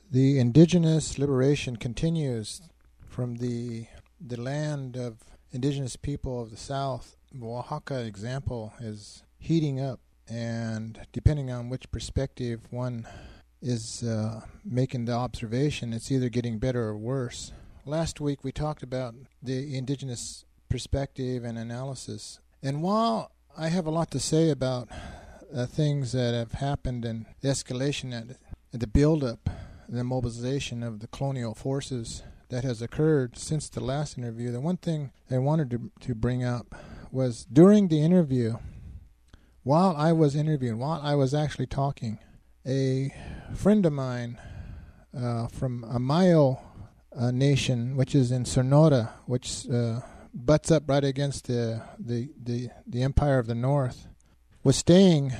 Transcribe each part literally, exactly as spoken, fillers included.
The indigenous liberation continues from the the land of indigenous people of the South. The Oaxaca example is heating up, and depending on which perspective one is uh, making the observation, it's either getting better or worse. Last week we talked about the indigenous perspective and analysis, and while I have a lot to say about uh, things that have happened and the escalation and the buildup, the mobilization of the colonial forces that has occurred since the last interview, the one thing I wanted to, to bring up was during the interview, while I was interviewing, while I was actually talking, a friend of mine uh, from Amayo uh, Nation, which is in Sonora, which uh, butts up right against the, the, the, the Empire of the North, was staying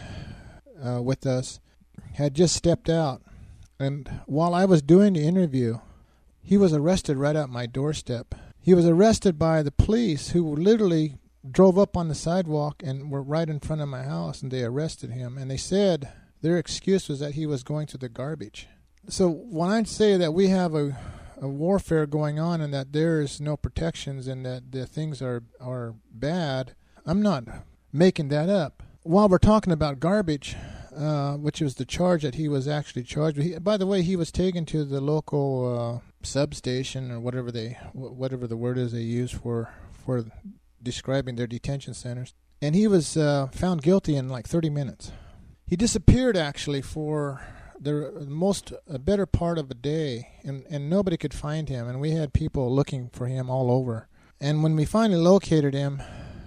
uh, with us, had just stepped out. And while I was doing the interview, he was arrested right out my doorstep. He was arrested by the police, who literally drove up on the sidewalk and were right in front of my house, and they arrested him. And they said their excuse was that he was going to the garbage. So when I say that we have a, a warfare going on and that there is no protections and that the things are, are bad, I'm not making that up. While we're talking about garbage, Uh, which was the charge that he was actually charged with. He, by the way, he was taken to the local uh, substation, or whatever they, whatever the word is they use for for describing their detention centers, and he was uh, found guilty in like thirty minutes. He disappeared actually for the most a better part of a day, and and nobody could find him, and we had people looking for him all over. And when we finally located him,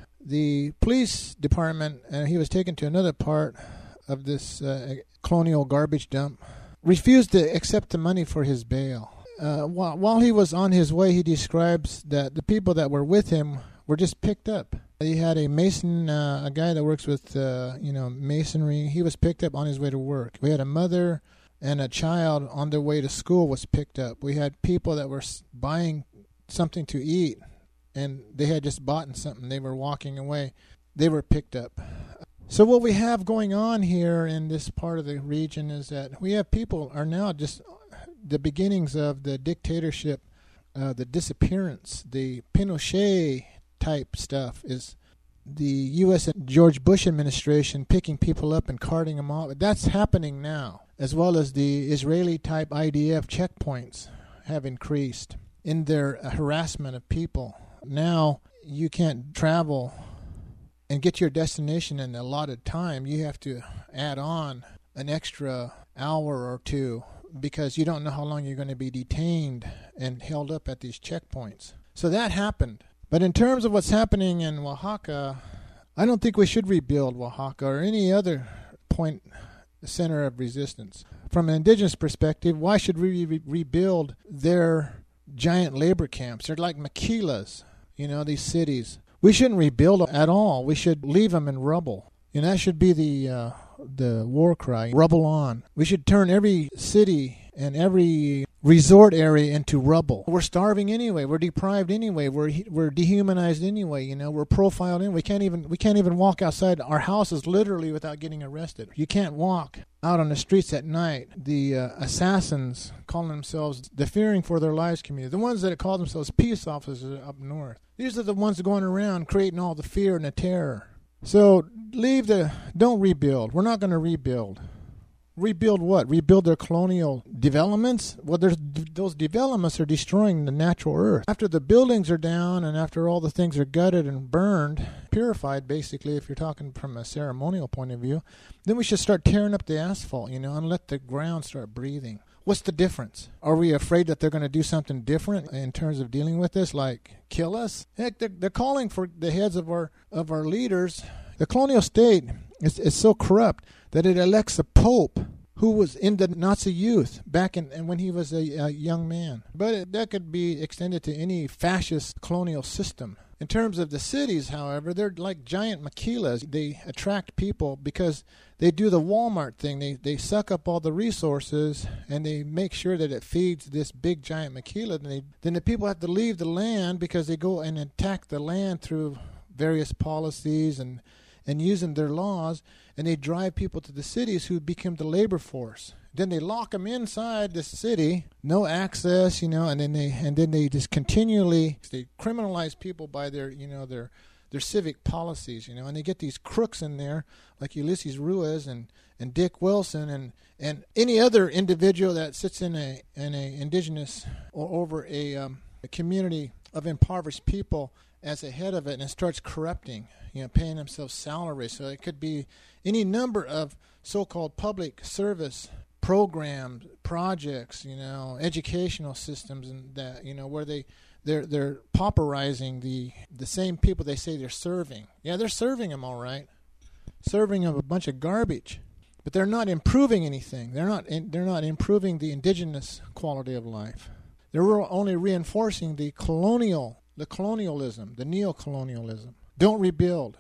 the police department, and he was taken to another part of this uh, colonial garbage dump, refused to accept the money for his bail. Uh, while, while he was on his way, he describes that the people that were with him were just picked up. He had a mason, uh, a guy that works with, uh, you know, masonry. He was picked up on his way to work. We had a mother and a child on their way to school was picked up. We had people that were buying something to eat, and they had just bought something. They were walking away. They were picked up. So what we have going on here in this part of the region is that we have people are now just the beginnings of the dictatorship, uh, the disappearance, the Pinochet type stuff is the U S and George Bush administration picking people up and carting them off. That's happening now, as well as the Israeli type I D F checkpoints have increased in their harassment of people. Now you can't travel and get to your destination in the allotted time. You have to add on an extra hour or two because you don't know how long you're going to be detained and held up at these checkpoints. So that happened. But in terms of what's happening in Oaxaca, I don't think we should rebuild Oaxaca or any other point center of resistance. From an indigenous perspective, why should we re- rebuild their giant labor camps? They're like maquilas, you know, these cities. We shouldn't rebuild them at all. We should leave them in rubble. And that should be the uh, the war cry, rubble on. We should turn every city and every resort area into rubble. We're starving anyway. We're deprived anyway. We're we're dehumanized anyway. You know, we're profiled in. We can't even we can't even walk outside our houses literally without getting arrested. You can't walk out on the streets at night. The uh, assassins calling themselves the fearing for their lives community, the ones that call themselves peace officers up north. These are the ones going around creating all the fear and the terror. So leave the, don't rebuild. We're not going to rebuild. Rebuild what? Rebuild their colonial developments? Well, there's, those developments are destroying the natural earth. After the buildings are down and after all the things are gutted and burned, purified basically, if you're talking from a ceremonial point of view, then we should start tearing up the asphalt, you know, and let the ground start breathing. What's the difference? Are we afraid that they're going to do something different in terms of dealing with this, like kill us? Heck, they're, they're calling for the heads of our of our leaders. The colonial state is, is so corrupt that it elects a pope who was in the Nazi youth back in and when he was a, a young man. But it, that could be extended to any fascist colonial system. In terms of the cities, however, they're like giant maquilas. They attract people because they do the Walmart thing. They they suck up all the resources and they make sure that it feeds this big giant maquila. And they, then the people have to leave the land because they go and attack the land through various policies and and using their laws, and they drive people to the cities who become the labor force. Then they lock them inside the city, no access, you know, and then they and then they just continually they criminalize people by their, you know, their their civic policies, you know, and they get these crooks in there like Ulysses Ruiz and, and Dick Wilson and, and any other individual that sits in a in a indigenous or over a, um, a community of impoverished people as a head of it, and it starts corrupting, you know, paying themselves salaries. So it could be any number of so-called public service programs, projects, you know, educational systems, and that, you know, where they they're they're pauperizing the the same people they say they're serving. Yeah, they're serving them all right, serving them a bunch of garbage, but they're not improving anything. They're not in, they're not improving the indigenous quality of life. They're only reinforcing the colonial, the colonialism, the neo-colonialism. Don't rebuild,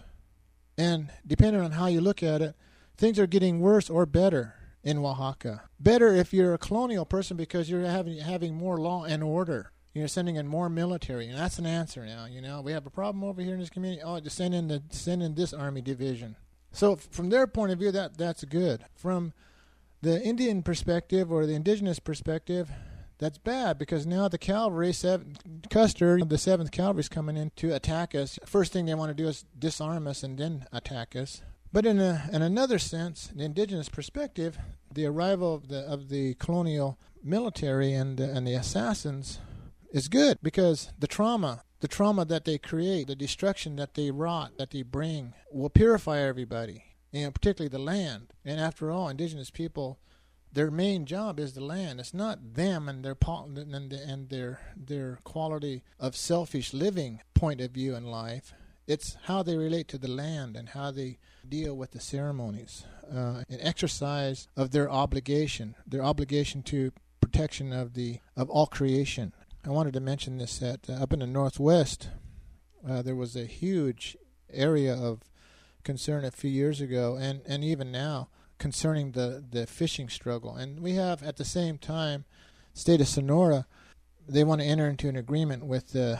and depending on how you look at it, things are getting worse or better in Oaxaca. Better if you're a colonial person because you're having having more law and order. You're sending in more military, and that's an answer now. You know, we have a problem over here in this community. Oh, just send in the send in this army division. So from their point of view, that that's good. From the Indian perspective or the indigenous perspective, that's bad because now the cavalry, seven, Custer, the seventh Cavalry is coming in to attack us. First thing they want to do is disarm us and then attack us. But in a, in another sense, the indigenous perspective, the arrival of the of the colonial military and uh, and the assassins is good because the trauma, the trauma that they create, the destruction that they wrought, that they bring, will purify everybody, you know, particularly the land. And after all, indigenous people, their main job is the land. It's not them and their and and their their quality of selfish living point of view in life. It's how they relate to the land and how they deal with the ceremonies, uh, an exercise of their obligation, their obligation to protection of the of all creation. I wanted to mention this that uh, up in the Northwest, uh, there was a huge area of concern a few years ago, and, and even now, concerning the, the fishing struggle. And we have, at the same time, state of Sonora, they want to enter into an agreement with the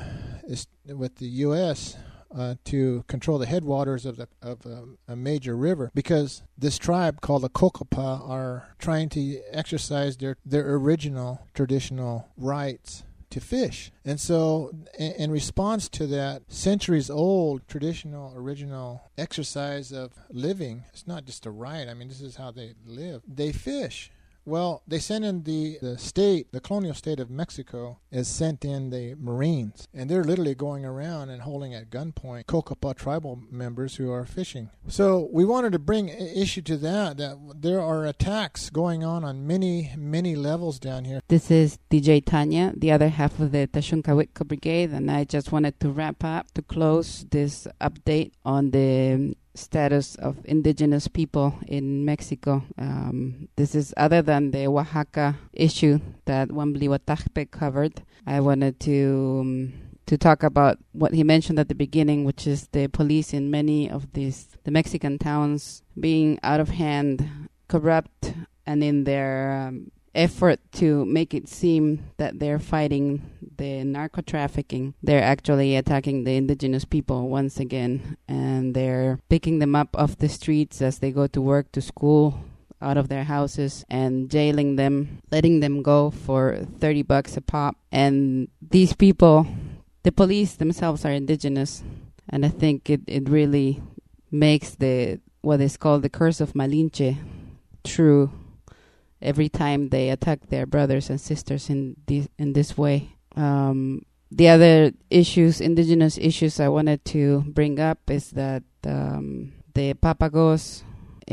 with the U S Uh, to control the headwaters of the of a, a major river, because this tribe called the Kokapa are trying to exercise their, their original traditional rights to fish. And so in, in response to that centuries old traditional original exercise of living, it's not just a right, I mean this is how they live, they fish. Well, they sent in the, the state, the colonial state of Mexico, has sent in the Marines, and they're literally going around and holding at gunpoint Kokapa tribal members who are fishing. So we wanted to bring issue to that, that there are attacks going on on many, many levels down here. This is D J Tanya, the other half of the Tashunkawitka Brigade, and I just wanted to wrap up to close this update on the status of indigenous people in Mexico. Um, this is other than the Oaxaca issue that Wambliwatahpe covered. I wanted to um, to talk about what he mentioned at the beginning, which is the police in many of these the Mexican towns being out of hand, corrupt, and in their um, effort to make it seem that they're fighting the narco trafficking, they're actually attacking the indigenous people once again, and they're picking them up off the streets as they go to work, to school, out of their houses, and jailing them, letting them go for thirty bucks a pop. And these people, the police themselves are indigenous, and I think it, it really makes the what is called the curse of Malinche true every time they attack their brothers and sisters in this, in this way. Um, the other issues, indigenous issues I wanted to bring up is that um, the Papagos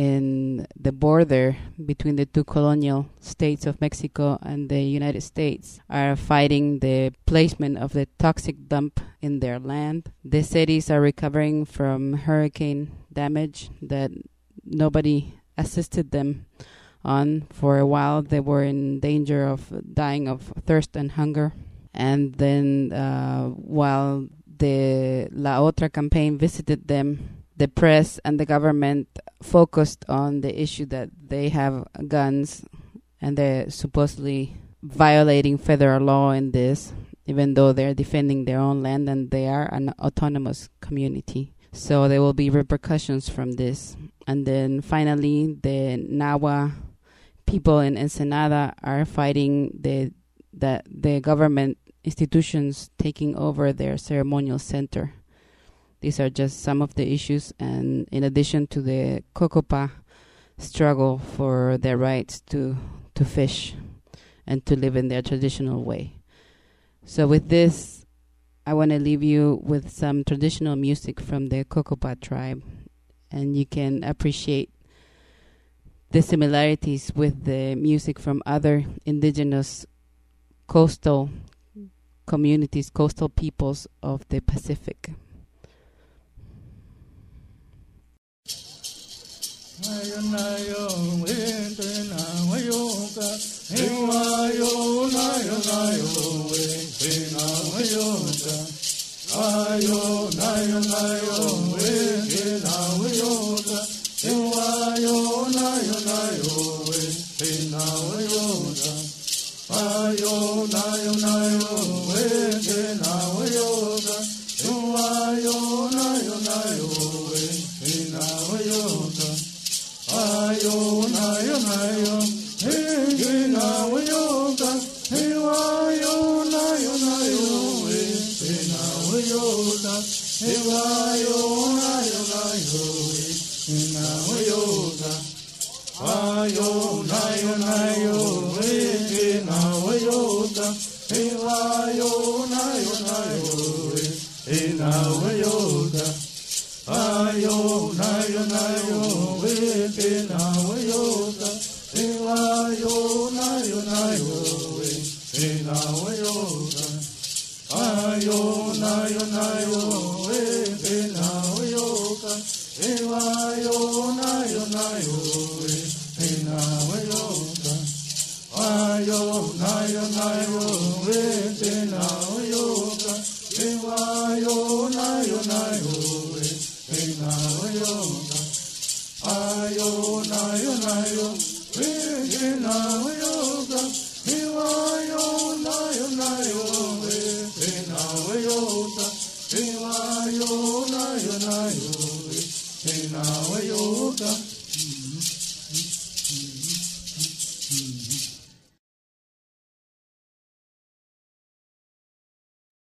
in the border between the two colonial states of Mexico and the United States are fighting the placement of the toxic dump in their land. The cities are recovering from hurricane damage that nobody assisted them on. For a while they were in danger of dying of thirst and hunger. And then uh, while the La Otra campaign visited them, the press and the government focused on the issue that they have guns and they're supposedly violating federal law in this, even though they're defending their own land and they are an autonomous community. So there will be repercussions from this. And then finally, the Nahua people in Ensenada are fighting the that the government institutions taking over their ceremonial center. These are just some of the issues, and in addition to the Cocopa struggle for their rights to to fish and to live in their traditional way. So with this, I want to leave you with some traditional music from the Cocopa tribe, and you can appreciate the similarities with the music from other indigenous coastal communities, coastal peoples of the Pacific.